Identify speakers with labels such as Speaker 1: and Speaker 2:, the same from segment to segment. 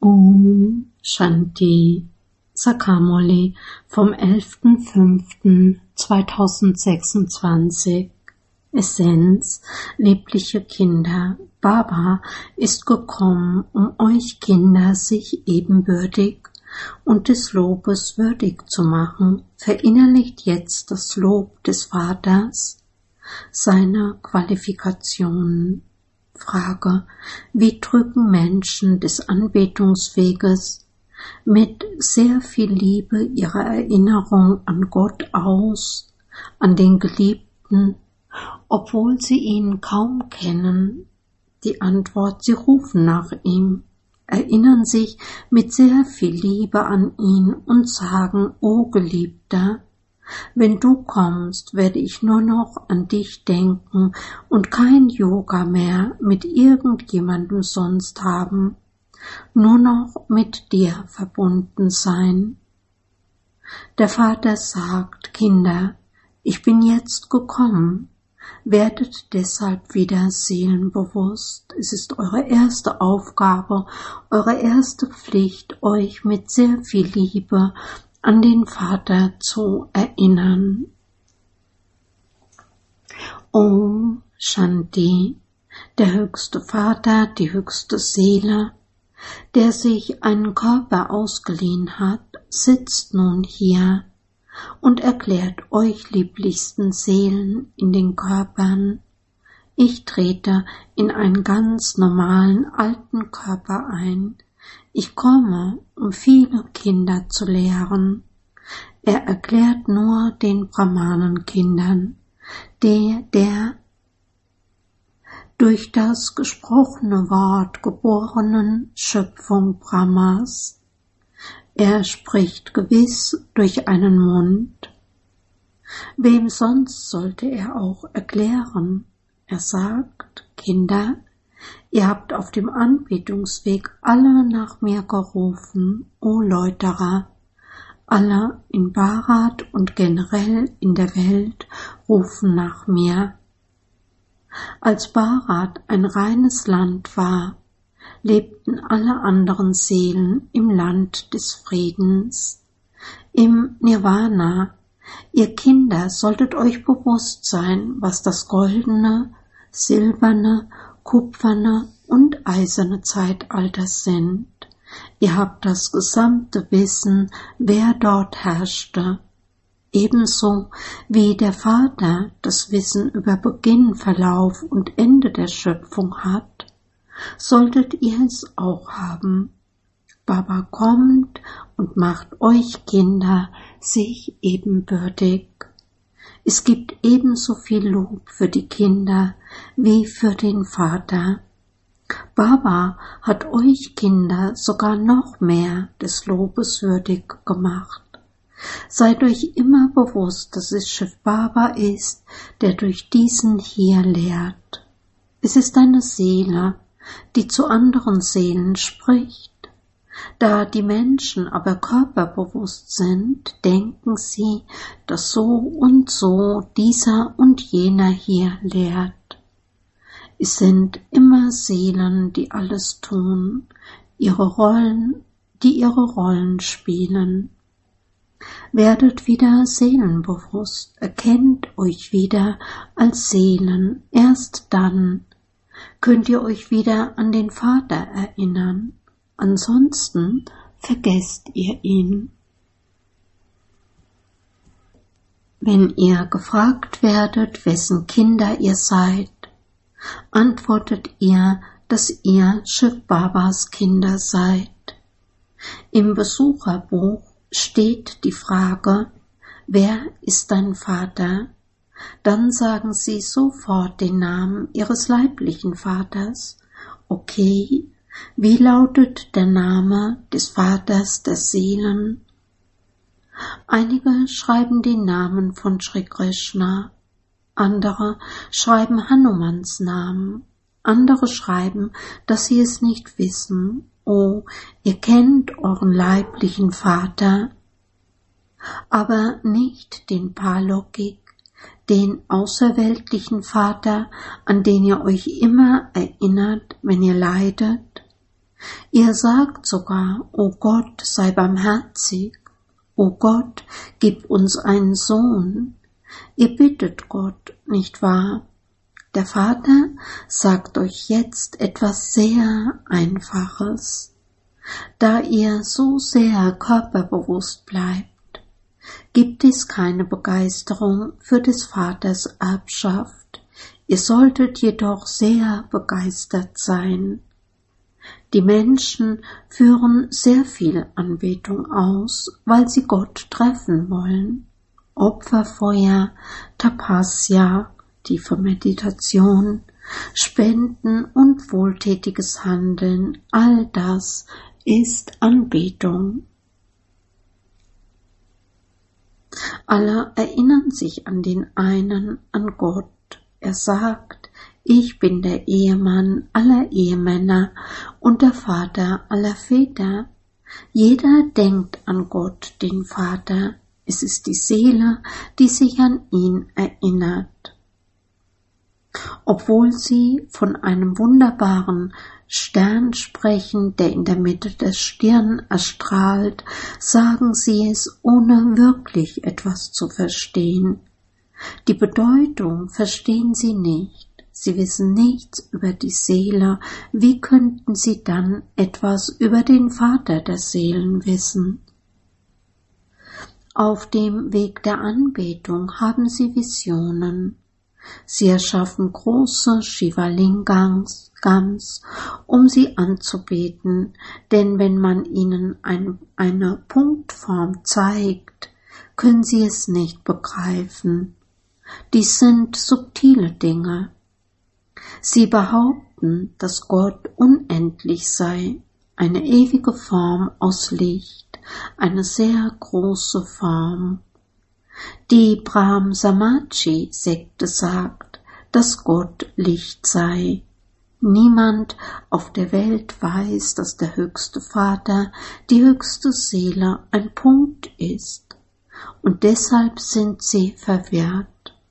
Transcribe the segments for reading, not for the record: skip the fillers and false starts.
Speaker 1: Om Shanti Sakamoli vom 11.05.2026. Essenz, liebliche Kinder, Baba ist gekommen, um euch Kinder sich ebenbürtig und des Lobes würdig zu machen. Verinnerlicht jetzt das Lob des Vaters, seine Qualifikationen. Frage: Wie drücken Menschen des Anbetungsweges mit sehr viel Liebe ihre Erinnerung an Gott aus, an den Geliebten, obwohl sie ihn kaum kennen? Die Antwort: Sie rufen nach ihm, erinnern sich mit sehr viel Liebe an ihn und sagen: O Geliebter, wenn du kommst, werde ich nur noch an dich denken und kein Yoga mehr mit irgendjemandem sonst haben, nur noch mit dir verbunden sein. Der Vater sagt: Kinder, ich bin jetzt gekommen, werdet deshalb wieder seelenbewusst. Es ist eure erste Aufgabe, eure erste Pflicht, euch mit sehr viel Liebe an den Vater zu erinnern. Om Shanti, der höchste Vater, die höchste Seele, der sich einen Körper ausgeliehen hat, sitzt nun hier und erklärt euch lieblichsten Seelen in den Körpern: Ich trete in einen ganz normalen alten Körper ein. Ich komme, um viele Kinder zu lehren. Er erklärt nur den Brahmanenkindern, der durch das gesprochene Wort geborenen Schöpfung Brahmas. Er spricht gewiss durch einen Mund. Wem sonst sollte er auch erklären? Er sagt: Kinder, ihr habt auf dem Anbetungsweg alle nach mir gerufen, o Läuterer. Alle in Bharat und generell in der Welt rufen nach mir. Als Bharat ein reines Land war, lebten alle anderen Seelen im Land des Friedens, im Nirvana. Ihr Kinder solltet euch bewusst sein, was das goldene, silberne, kupferne und eiserne Zeitalter sind. Ihr habt das gesamte Wissen, wer dort herrschte. Ebenso wie der Vater das Wissen über Beginn, Verlauf und Ende der Schöpfung hat, solltet ihr es auch haben. Baba kommt und macht euch Kinder sich ebenbürtig. Es gibt ebenso viel Lob für die Kinder wie für den Vater. Baba hat euch Kinder sogar noch mehr des Lobes würdig gemacht. Seid euch immer bewusst, dass es Shiv Baba ist, der durch diesen hier lehrt. Es ist eine Seele, die zu anderen Seelen spricht. Da die Menschen aber körperbewusst sind, denken sie, dass so und so dieser und jener hier lehrt. Es sind immer Seelen, die alles tun, die ihre Rollen spielen. Werdet wieder seelenbewusst, erkennt euch wieder als Seelen. Erst dann könnt ihr euch wieder an den Vater erinnern. Ansonsten vergesst ihr ihn. Wenn ihr gefragt werdet, wessen Kinder ihr seid, antwortet ihr, dass ihr Shiv Babas Kinder seid. Im Besucherbuch steht die Frage: Wer ist dein Vater? Dann sagen sie sofort den Namen ihres leiblichen Vaters. Okay, wie lautet der Name des Vaters der Seelen? Einige schreiben den Namen von Shri Krishna, andere schreiben Hanumans Namen, andere schreiben, dass sie es nicht wissen. Oh, ihr kennt euren leiblichen Vater, aber nicht den Palokik, den außerweltlichen Vater, an den ihr euch immer erinnert, wenn ihr leidet. Ihr sagt sogar, O Gott, sei barmherzig, O Gott, gib uns einen Sohn. Ihr bittet Gott, nicht wahr? Der Vater sagt euch jetzt etwas sehr Einfaches. Da ihr so sehr körperbewusst bleibt, gibt es keine Begeisterung für des Vaters Erbschaft. Ihr solltet jedoch sehr begeistert sein. Die Menschen führen sehr viel Anbetung aus, weil sie Gott treffen wollen. Opferfeuer, Tapasya, tiefe Meditation, Spenden und wohltätiges Handeln, all das ist Anbetung. Alle erinnern sich an den einen, an Gott. Er sagt, ich bin der Ehemann aller Ehemänner und der Vater aller Väter. Jeder denkt an Gott, den Vater. Es ist die Seele, die sich an ihn erinnert. Obwohl sie von einem wunderbaren Stern sprechen, der in der Mitte der Stirn erstrahlt, sagen sie es, ohne wirklich etwas zu verstehen. Die Bedeutung verstehen sie nicht. Sie wissen nichts über die Seele. Wie könnten sie dann etwas über den Vater der Seelen wissen? Auf dem Weg der Anbetung haben sie Visionen. Sie erschaffen große Shivalingams, um sie anzubeten, denn wenn man ihnen eine Punktform zeigt, können sie es nicht begreifen. Dies sind subtile Dinge. Sie behaupten, dass Gott unendlich sei, eine ewige Form aus Licht, eine sehr große Form. Die Brahma-Samaji-Sekte sagt, dass Gott Licht sei. Niemand auf der Welt weiß, dass der höchste Vater, die höchste Seele ein Punkt ist, und deshalb sind sie verwirrt.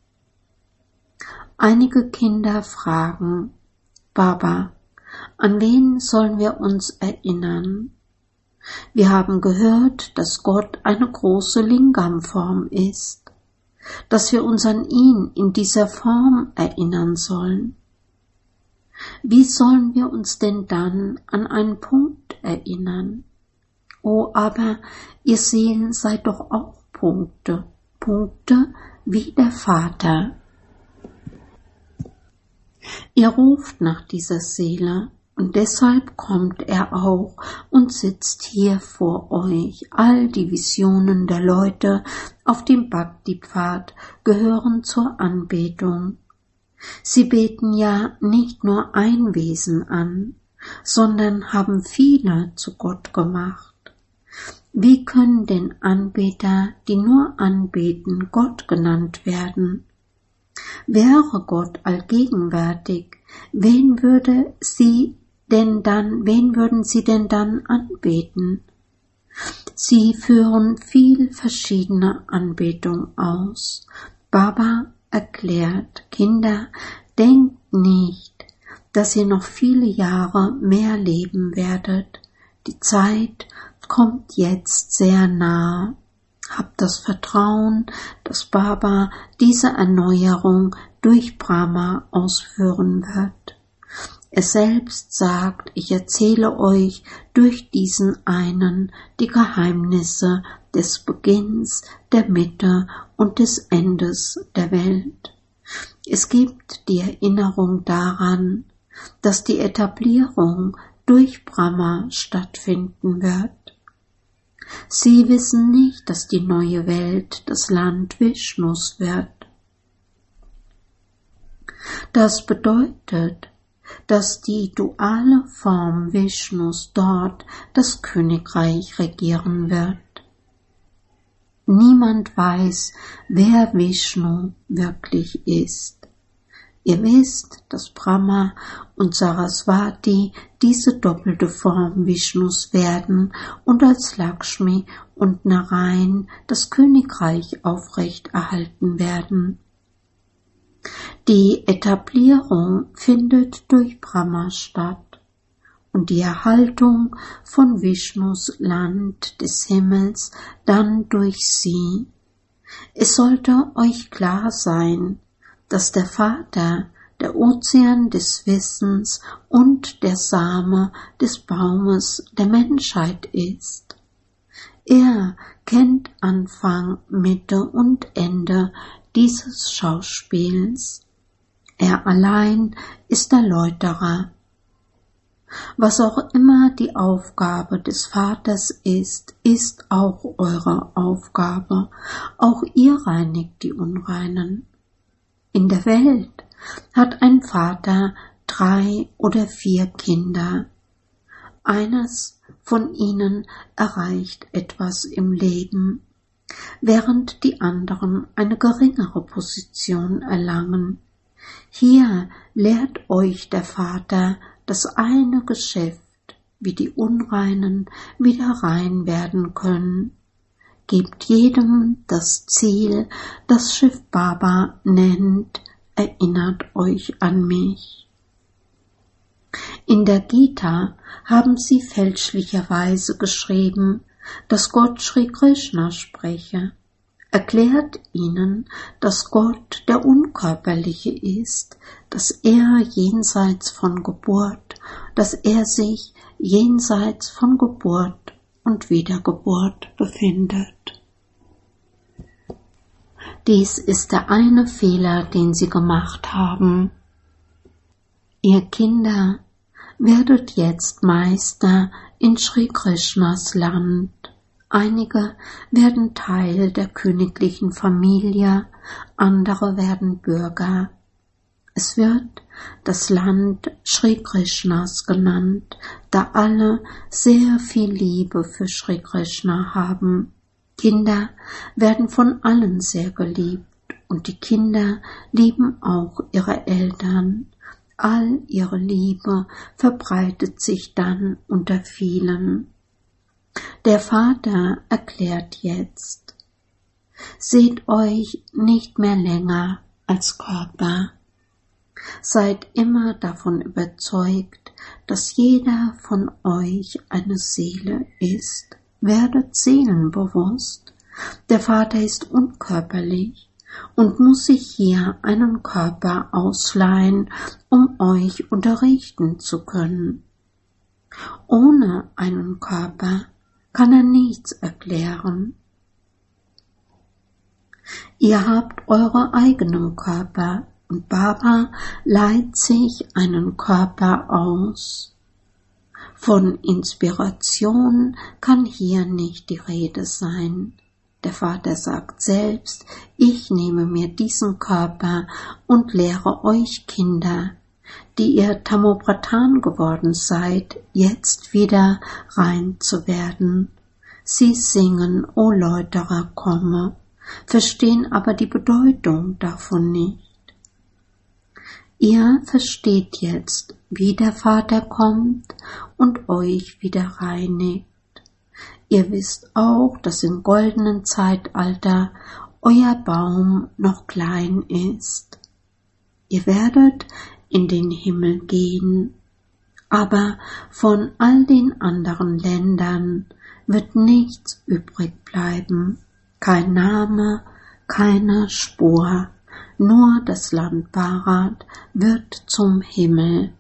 Speaker 1: Einige Kinder fragen, Baba, an wen sollen wir uns erinnern? Wir haben gehört, dass Gott eine große Lingam-Form ist, dass wir uns an ihn in dieser Form erinnern sollen. Wie sollen wir uns denn dann an einen Punkt erinnern? Oh, aber ihr Seelen seid doch auch Punkte, Punkte wie der Vater. Ihr ruft nach dieser Seele, und deshalb kommt er auch und sitzt hier vor euch. All die Visionen der Leute auf dem Bhakti-Pfad gehören zur Anbetung. Sie beten ja nicht nur ein Wesen an, sondern haben viele zu Gott gemacht. Wie können denn Anbeter, die nur anbeten, Gott genannt werden? Wäre Gott allgegenwärtig, wen würden sie denn dann anbeten? Sie führen viel verschiedene Anbetung aus. Baba erklärt, Kinder, denkt nicht, dass ihr noch viele Jahre mehr leben werdet. Die Zeit kommt jetzt sehr nahe. Habt das Vertrauen, dass Baba diese Erneuerung durch Brahma ausführen wird. Er selbst sagt, ich erzähle euch durch diesen einen die Geheimnisse des Beginns, der Mitte und des Endes der Welt. Es gibt die Erinnerung daran, dass die Etablierung durch Brahma stattfinden wird. Sie wissen nicht, dass die neue Welt das Land Vishnus wird. Das bedeutet, dass die duale Form Vishnus dort das Königreich regieren wird. Niemand weiß, wer Vishnu wirklich ist. Ihr wisst, dass Brahma und Saraswati diese doppelte Form Vishnus werden und als Lakshmi und Narayan das Königreich aufrechterhalten werden. Die Etablierung findet durch Brahma statt und die Erhaltung von Vishnus Land des Himmels dann durch sie. Es sollte euch klar sein, dass der Vater der Ozean des Wissens und der Same des Baumes der Menschheit ist. Er kennt Anfang, Mitte und Ende dieses Schauspiels. Er allein ist der Läuterer. Was auch immer die Aufgabe des Vaters ist, ist auch eure Aufgabe. Auch ihr reinigt die Unreinen. In der Welt hat ein Vater 3 oder 4 Kinder. Eines von ihnen erreicht etwas im Leben, während die anderen eine geringere Position erlangen. Hier lehrt euch der Vater das eine Geschäft, wie die Unreinen wieder rein werden können. Gebt jedem das Ziel, das Schiff Baba nennt, erinnert euch an mich. In der Gita haben sie fälschlicherweise geschrieben, dass Gott Sri Krishna spreche. Erklärt ihnen, dass Gott der Unkörperliche ist, dass er jenseits von Geburt, dass er sich jenseits von Geburt und Wiedergeburt befindet. Dies ist der eine Fehler, den sie gemacht haben. Ihr Kinder, werdet jetzt Meister in Sri Krishnas Land. Einige werden Teil der königlichen Familie, andere werden Bürger. Es wird das Land Sri Krishnas genannt, da alle sehr viel Liebe für Sri Krishna haben. Kinder werden von allen sehr geliebt und die Kinder lieben auch ihre Eltern. All ihre Liebe verbreitet sich dann unter vielen. Der Vater erklärt jetzt: Seht euch nicht mehr länger als Körper. Seid immer davon überzeugt, dass jeder von euch eine Seele ist. Werdet seelenbewusst. Der Vater ist unkörperlich und muss sich hier einen Körper ausleihen, um euch unterrichten zu können. Ohne einen Körper kann er nichts erklären. Ihr habt eure eigenen Körper und Baba leiht sich einen Körper aus. Von Inspiration kann hier nicht die Rede sein. Der Vater sagt selbst: Ich nehme mir diesen Körper und lehre euch Kinder, die ihr Tamopradhan geworden seid, jetzt wieder rein zu werden. Sie singen: O Läuterer, komme, verstehen aber die Bedeutung davon nicht. Ihr versteht jetzt, wie der Vater kommt und euch wieder reinigt. Ihr wisst auch, dass im goldenen Zeitalter euer Baum noch klein ist. Ihr werdet in den Himmel gehen, aber von all den anderen Ländern wird nichts übrig bleiben, kein Name, keine Spur. Nur das Land Bharat wird zum Himmel.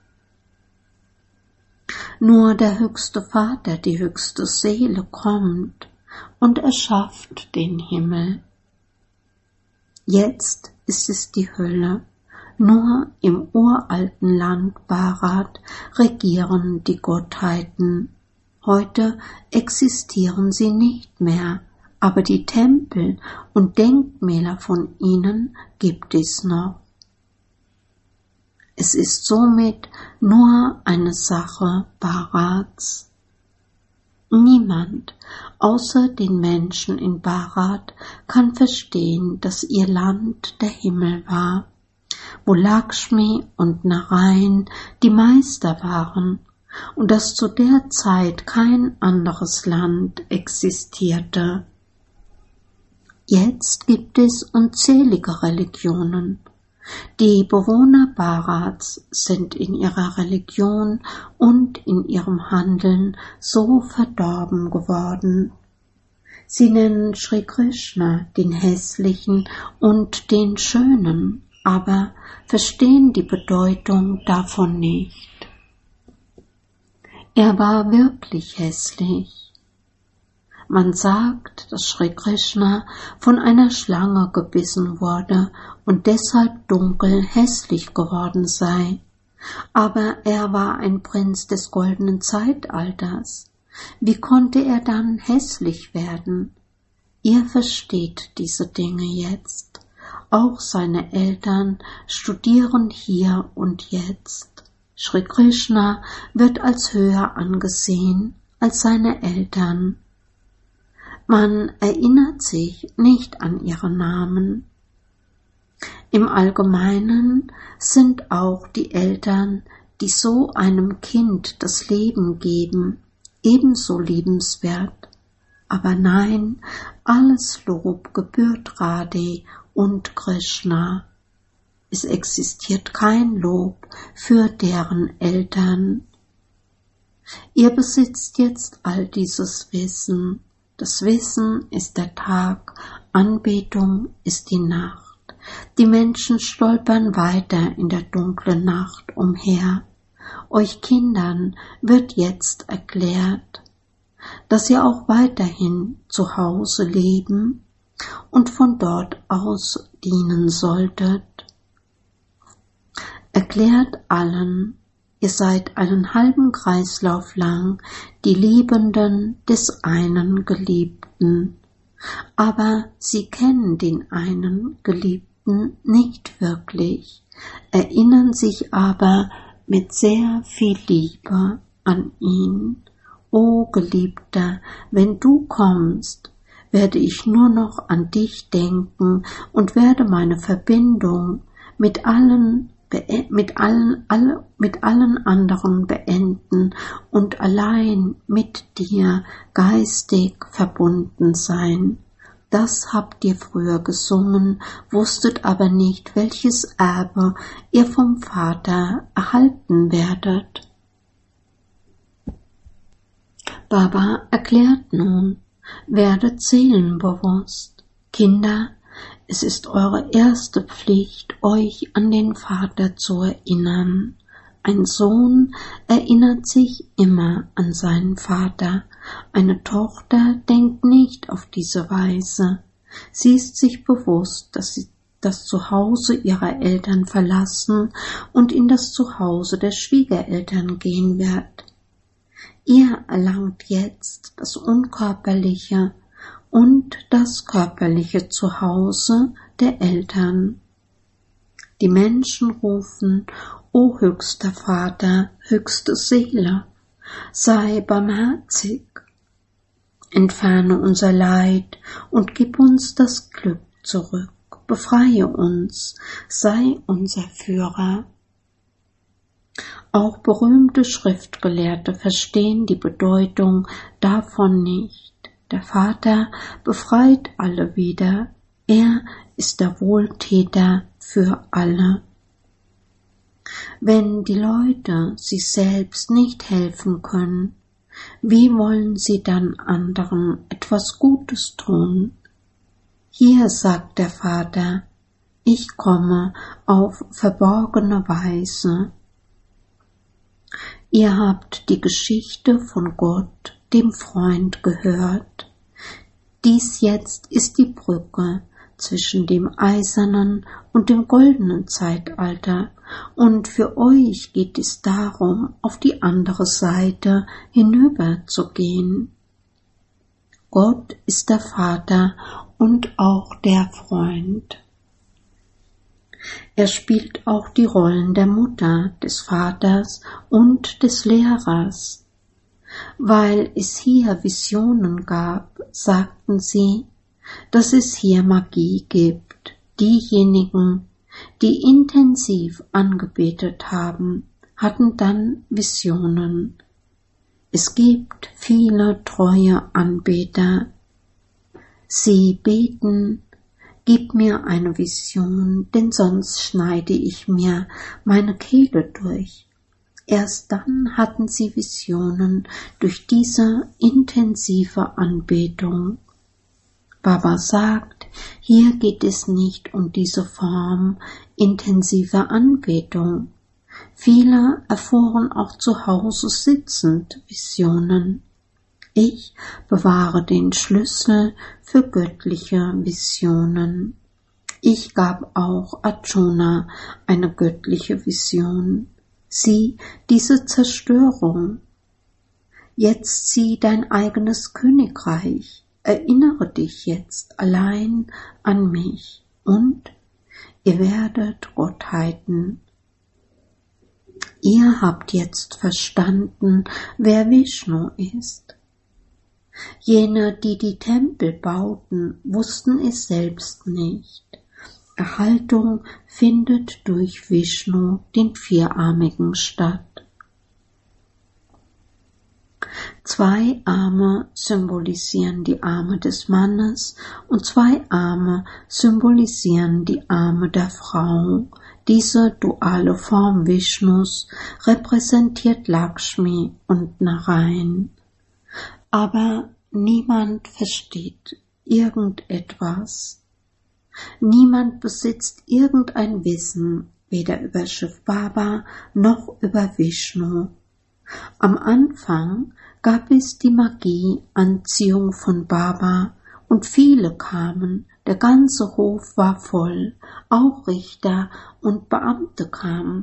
Speaker 1: Nur der höchste Vater, die höchste Seele kommt und erschafft den Himmel. Jetzt ist es die Hölle. Nur im uralten Land Bharat regieren die Gottheiten. Heute existieren sie nicht mehr, aber die Tempel und Denkmäler von ihnen gibt es noch. Es ist somit nur eine Sache Bharats. Niemand außer den Menschen in Bharat kann verstehen, dass ihr Land der Himmel war, wo Lakshmi und Narayan die Meister waren und dass zu der Zeit kein anderes Land existierte. Jetzt gibt es unzählige Religionen. Die Bewohner Bharats sind in ihrer Religion und in ihrem Handeln so verdorben geworden. Sie nennen Sri Krishna den Hässlichen und den Schönen, aber verstehen die Bedeutung davon nicht. Er war wirklich hässlich. Man sagt, dass Sri Krishna von einer Schlange gebissen wurde und deshalb dunkel hässlich geworden sei. Aber er war ein Prinz des goldenen Zeitalters. Wie konnte er dann hässlich werden? Ihr versteht diese Dinge jetzt. Auch seine Eltern studieren hier und jetzt. Sri Krishna wird als höher angesehen als seine Eltern. Man erinnert sich nicht an ihre Namen. Im Allgemeinen sind auch die Eltern, die so einem Kind das Leben geben, ebenso liebenswert. Aber nein, alles Lob gebührt Radhe und Krishna. Es existiert kein Lob für deren Eltern. Ihr besitzt jetzt all dieses Wissen. Das Wissen ist der Tag, Anbetung ist die Nacht. Die Menschen stolpern weiter in der dunklen Nacht umher. Euch Kindern wird jetzt erklärt, dass ihr auch weiterhin zu Hause leben und von dort aus dienen solltet. Erklärt allen, ihr seid einen halben Kreislauf lang die Liebenden des einen Geliebten, aber sie kennen den einen Geliebten nicht wirklich, erinnern sich aber mit sehr viel Liebe an ihn. O Geliebter, wenn du kommst, werde ich nur noch an dich denken und werde meine Verbindung mit allen anderen beenden und allein mit dir geistig verbunden sein. Das habt ihr früher gesungen, wusstet aber nicht, welches Erbe ihr vom Vater erhalten werdet. Baba erklärt nun, werdet seelenbewusst. Kinder, es ist eure erste Pflicht, euch an den Vater zu erinnern. Ein Sohn erinnert sich immer an seinen Vater. Eine Tochter denkt nicht auf diese Weise. Sie ist sich bewusst, dass sie das Zuhause ihrer Eltern verlassen und in das Zuhause der Schwiegereltern gehen wird. Ihr erlangt jetzt das unkörperliche und das körperliche Zuhause der Eltern. Die Menschen rufen, O höchster Vater, höchste Seele, sei barmherzig, entferne unser Leid und gib uns das Glück zurück, befreie uns, sei unser Führer. Auch berühmte Schriftgelehrte verstehen die Bedeutung davon nicht. Der Vater befreit alle wieder, er ist der Wohltäter für alle. Wenn die Leute sich selbst nicht helfen können, wie wollen sie dann anderen etwas Gutes tun? Hier sagt der Vater, ich komme auf verborgene Weise. Ihr habt die Geschichte von Gott, dem Freund, gehört. Dies jetzt ist die Brücke zwischen dem eisernen und dem goldenen Zeitalter, und für euch geht es darum, auf die andere Seite hinüberzugehen. Gott ist der Vater und auch der Freund. Er spielt auch die Rollen der Mutter, des Vaters und des Lehrers. Weil es hier Visionen gab, sagten sie, dass es hier Magie gibt. Diejenigen, die intensiv angebetet haben, hatten dann Visionen. Es gibt viele treue Anbeter. Sie beten, Gib mir eine Vision, denn sonst schneide ich mir meine Kehle durch. Erst dann hatten sie Visionen durch diese intensive Anbetung. Baba sagt, hier geht es nicht um diese Form intensiver Anbetung. Viele erfuhren auch zu Hause sitzend Visionen. Ich bewahre den Schlüssel für göttliche Visionen. Ich gab auch Arjuna eine göttliche Vision. Sieh diese Zerstörung. Jetzt sieh dein eigenes Königreich. Erinnere dich jetzt allein an mich und ihr werdet Gottheiten. Ihr habt jetzt verstanden, wer Vishnu ist. Jene, die die Tempel bauten, wussten es selbst nicht. Erhaltung findet durch Vishnu, den Vierarmigen, statt. 2 Arme symbolisieren die Arme des Mannes und 2 Arme symbolisieren die Arme der Frau. Diese duale Form Vishnus repräsentiert Lakshmi und Narayan. Aber niemand versteht irgendetwas. Niemand besitzt irgendein Wissen, weder über Shiv Baba noch über Vishnu. Am Anfang gab es die Magie Anziehung von Baba und viele kamen, der ganze Hof war voll, auch Richter und Beamte kamen.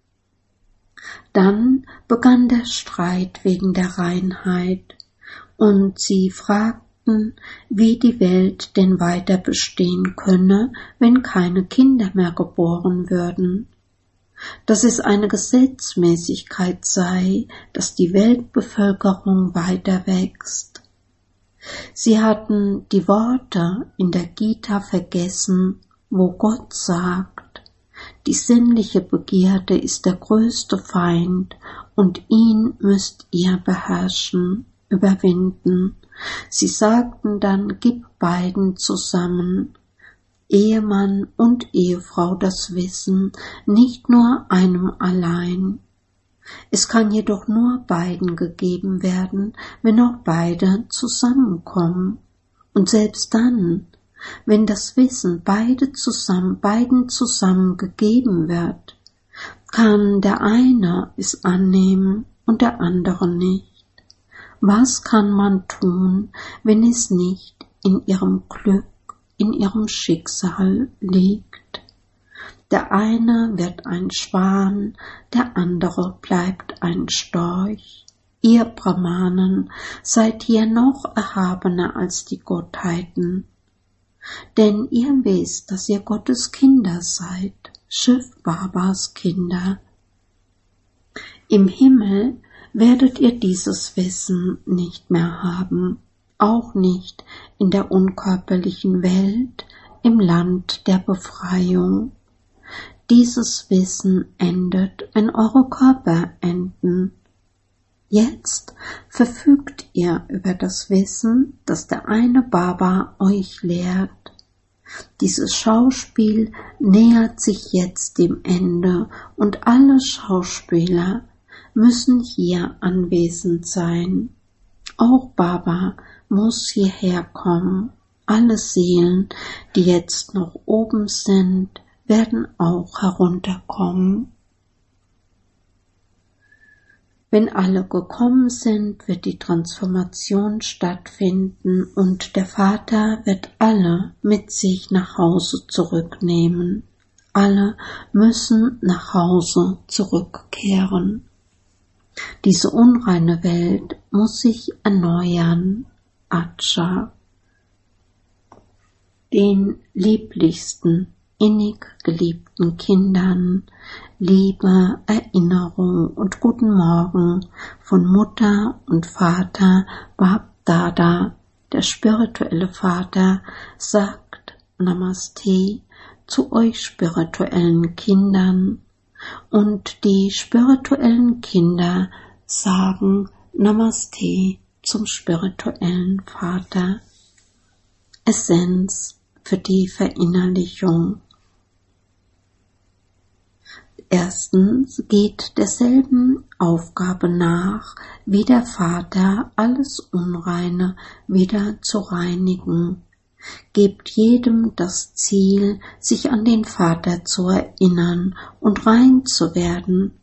Speaker 1: Dann begann der Streit wegen der Reinheit und sie fragten, wie die Welt denn weiter bestehen könne, wenn keine Kinder mehr geboren würden. Dass es eine Gesetzmäßigkeit sei, dass die Weltbevölkerung weiter wächst. Sie hatten die Worte in der Gita vergessen, wo Gott sagt, die sinnliche Begierde ist der größte Feind und ihn müsst ihr beherrschen, überwinden. Sie sagten dann, gib beiden zusammen, Ehemann und Ehefrau, das Wissen, nicht nur einem allein. Es kann jedoch nur beiden gegeben werden, wenn auch beide zusammenkommen. Und selbst dann, wenn das Wissen beiden zusammen gegeben wird, kann der eine es annehmen und der andere nicht. Was kann man tun, wenn es nicht in ihrem Glück, in ihrem Schicksal liegt? Der eine wird ein Schwan, der andere bleibt ein Storch. Ihr Brahmanen seid hier noch erhabener als die Gottheiten, denn ihr wisst, dass ihr Gottes Kinder seid, Shiv Babas Kinder. Im Himmel werdet ihr dieses Wissen nicht mehr haben, auch nicht in der unkörperlichen Welt, im Land der Befreiung. Dieses Wissen endet, wenn eure Körper enden. Jetzt verfügt ihr über das Wissen, das der eine Baba euch lehrt. Dieses Schauspiel nähert sich jetzt dem Ende und alle Schauspieler müssen hier anwesend sein. Auch Baba muss hierher kommen. Alle Seelen, die jetzt noch oben sind, werden auch herunterkommen. Wenn alle gekommen sind, wird die Transformation stattfinden und der Vater wird alle mit sich nach Hause zurücknehmen. Alle müssen nach Hause zurückkehren. Diese unreine Welt muss sich erneuern. Acha. Den lieblichsten, innig geliebten Kindern Liebe, Erinnerung und guten Morgen von Mutter und Vater Bab Dada. Der spirituelle Vater sagt Namaste zu euch spirituellen Kindern und die spirituellen Kinder sagen Namaste zum spirituellen Vater. Essenz: für die Verinnerlichung. Erstens, geht derselben Aufgabe nach, wie der Vater alles Unreine wieder zu reinigen. Gebt jedem das Ziel, sich an den Vater zu erinnern und rein zu werden.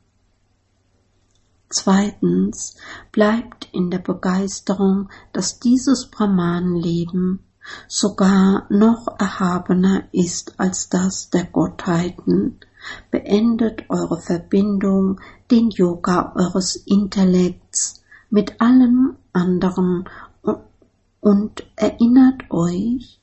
Speaker 1: Zweitens, bleibt in der Begeisterung, dass dieses Brahmanenleben sogar noch erhabener ist als das der Gottheiten. Beendet eure Verbindung, den Yoga eures Intellekts mit allem anderen und erinnert euch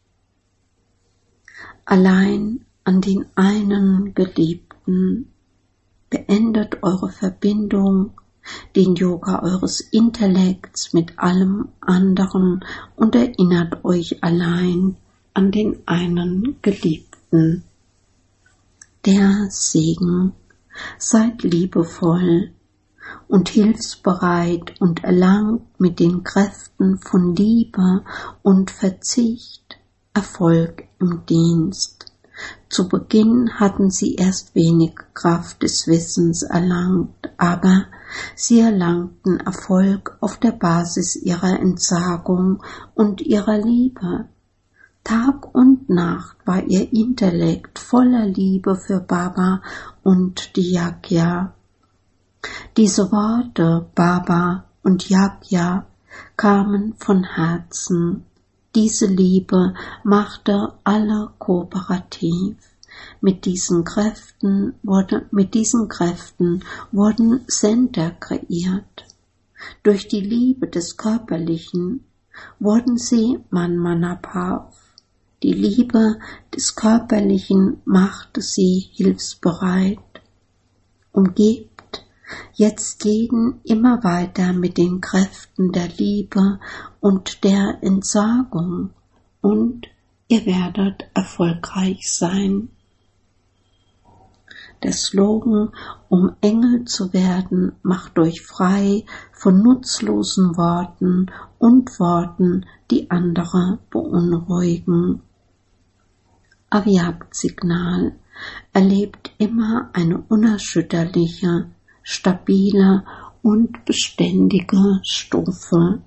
Speaker 1: allein an den einen Geliebten. Beendet eure Verbindung, den Yoga eures Intellekts mit allem anderen und erinnert euch allein an den einen Geliebten. Der Segen: Seid liebevoll und hilfsbereit und erlangt mit den Kräften von Liebe und Verzicht Erfolg im Dienst. Zu Beginn hatten sie erst wenig Kraft des Wissens erlangt, aber sie erlangten Erfolg auf der Basis ihrer Entsagung und ihrer Liebe. Tag und Nacht war ihr Intellekt voller Liebe für Baba und die Yagya. Diese Worte, Baba und Yagya, kamen von Herzen. Diese Liebe machte alle kooperativ. Mit diesen Kräften wurden Sender kreiert. Durch die Liebe des Körperlichen wurden sie Manmanapav. Die Liebe des Körperlichen machte sie hilfsbereit. Umgebt jetzt jeden immer weiter mit den Kräften der Liebe und der Entsagung, und ihr werdet erfolgreich sein. Der Slogan, um Engel zu werden, macht euch frei von nutzlosen Worten und Worten, die andere beunruhigen. Avyakt-Signal: Erlebt immer eine unerschütterliche, stabile und beständige Stufe.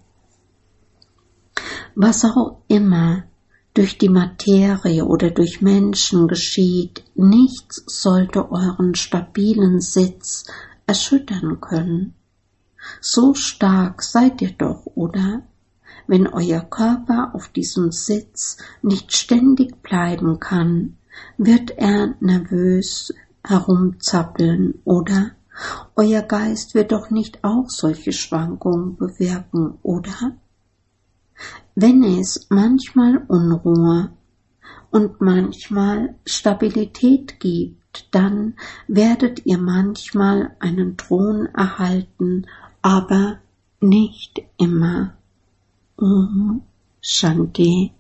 Speaker 1: Was auch immer durch die Materie oder durch Menschen geschieht, nichts sollte euren stabilen Sitz erschüttern können. So stark seid ihr doch, oder? Wenn euer Körper auf diesem Sitz nicht ständig bleiben kann, wird er nervös herumzappeln, oder? Euer Geist wird doch nicht auch solche Schwankungen bewirken, oder? Wenn es manchmal Unruhe und manchmal Stabilität gibt, dann werdet ihr manchmal einen Thron erhalten, aber nicht immer. Om Shanti.